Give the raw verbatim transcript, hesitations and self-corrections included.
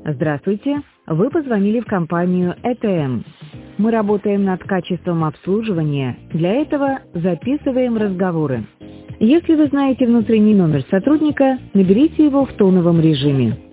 Здравствуйте, вы позвонили в компанию и тэ эм. Мы работаем над качеством обслуживания, для этого записываем разговоры. Если вы знаете внутренний номер сотрудника, наберите его в тоновом режиме.